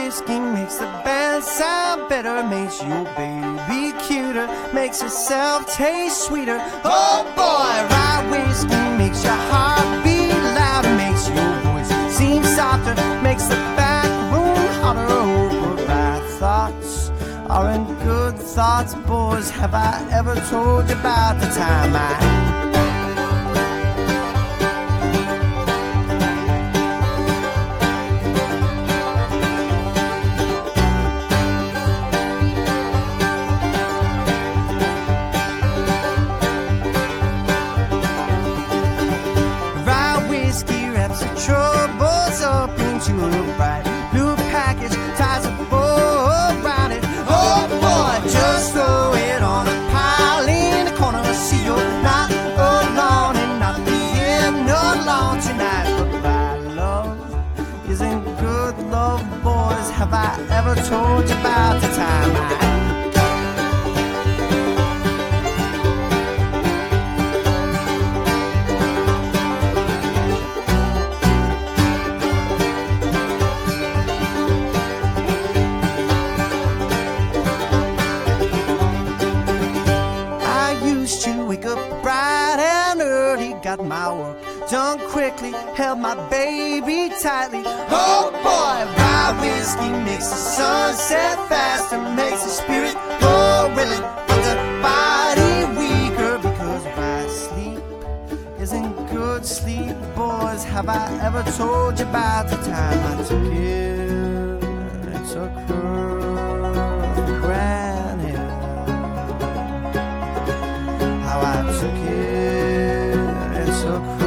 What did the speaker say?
whiskey makes the band sound better, makes your baby cuter, makes herself taste sweeter. Oh boy, rye whiskey makes your heart beat louder, makes your voice seem softer, makes the back room hotter. Oh, but rye thoughts aren't good thoughts, boys. Have I ever told you about the time troubles up into a bright blue package, ties a bow around it. Oh boy, just throw it on a pile in the corner. See you're not alone and not being alone tonight. But my love isn't good love, boys. Have I ever told you about the time wake up bright and early, got my work done quickly, held my baby tightly. Oh boy, rye whiskey makes the sun set faster, makes the spirit go willing, but the body weaker, because rye sleep isn't good sleep, boys. Have I ever told you about the time I took it and took her for granted? I took it and took